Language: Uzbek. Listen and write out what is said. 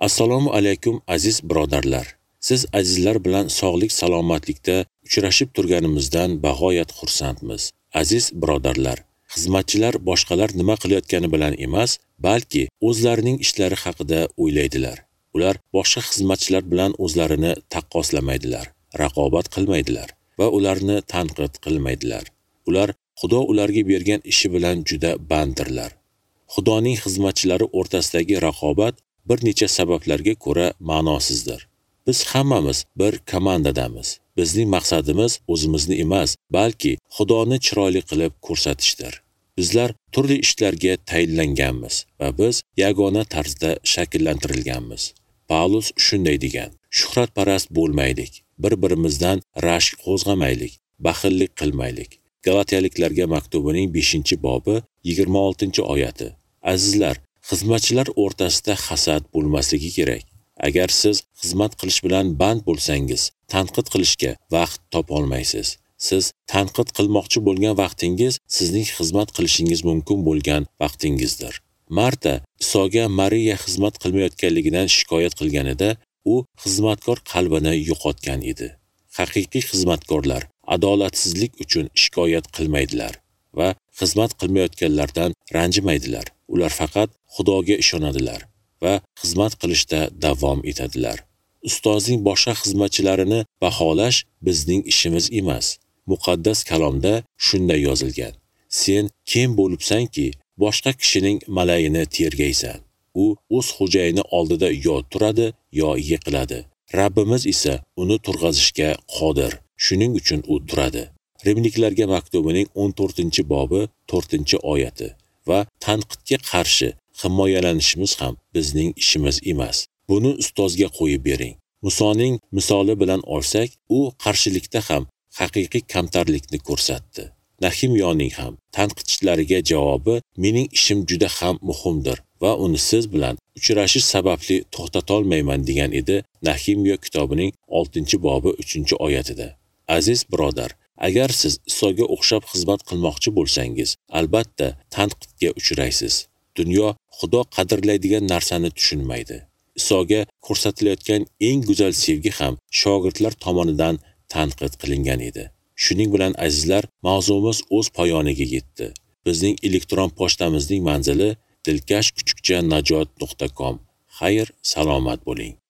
Assalomu alaykum aziz birodarlar. Siz azizlar bilan sog'lik salomatlikda uchrashib turganimizdan bag'oyat xursandmiz. Aziz birodarlar, xizmatchilar boshqalar nima qilayotgani bilan emas, balki o'zlarining ishlari haqida o'ylaydilar. Ular boshqa xizmatchilar bilan o'zlarini taqqoslamaydilar, raqobat qilmaydilar va ularni tanqid qilmaydilar. Ular Xudo ularga bergan ishi bilan juda banddirlar. Xudoning xizmatchilari o'rtasidagi raqobat bir necha sabablarga ko'ra ma'nosizdir. Biz hammamiz bir komandadamiz. Bizning maqsadimiz o'zimizni emas, balki Xudoni chiroyli qilib ko'rsatishdir. Bizlar turli ishlarga tayinlanganmiz va biz yagona tarzda shakllantirilganmiz. Paulus shunday degan: shuhratparast bo'lmaylik, bir-birimizdan rashk qo'zg'amaylik, baxillik qilmaylik. Galatiyaliklarga maktubining 5-bobi 26-oyati. Azizlar, xizmatchilar o'rtasida hasad bo'lmasligi kerak. Agar siz xizmat qilish bilan band bo'lsangiz, tanqid qilishga vaqt topolmaysiz. Siz tanqid qilmoqchi bo'lgan vaqtingiz sizning xizmat qilishingiz mumkin bo'lgan vaqtingizdir. Marta Isoga Mariya xizmat qilmayotganligidan shikoyat qilganida, u xizmatkor qalbini yo'qotgan edi. Haqiqiy xizmatkorlar adolatsizlik uchun shikoyat qilmaydilar va xizmat qilmayotganlardan ranjimaydilar. Ular faqat Xudoga ishonadilar va xizmat qilishda davom etadilar. Ustozning boshqa xizmatchilarini baholash bizning ishimiz emas. Muqaddas kalomda shunday yozilgan: sen kim bo'libsanki, boshqa kishining malayini tergaysan? U o'z xo'jayini oldida yo turadi, yo yiqiladi. Rabbimiz esa uni turg'azishga qodir. Shuning uchun u turadi. Rimliklarga maktubining 14-bobi 4-oyati. Va tanqidga qarshi himoyalanishimiz ham bizning ishimiz emas. Buni ustozga qo'yib bering. Musoning misoli bilan olsak, u qarshilikda ham haqiqiy kamtarlikni ko'rsatdi. Nahimyoning ham tanqidchilariga javobi: mening ishim juda ham muhimdir va uni siz bilan uchrashish sababli to'xtatolmayman degan edi. Nahimyo kitobining 6-bobi 3-oyatida. Aziz birodar, agar siz Isoga o'xshab xizmat qilmoqchi bo'lsangiz, albatta tanqidga uchraysiz. Dunyo Xudo qadrlaydigan narsani tushunmaydi. Isoga ko'rsatilayotgan eng go'zal sevgi ham shogirdlar tomonidan tanqid qilingan edi. Shuning bilan azizlar, mavzuimiz o'z poyoniga yetdi. Bizning elektron pochtamizning manzili dilkashkuchukcha najot.com. Xayr, salomat bo'ling.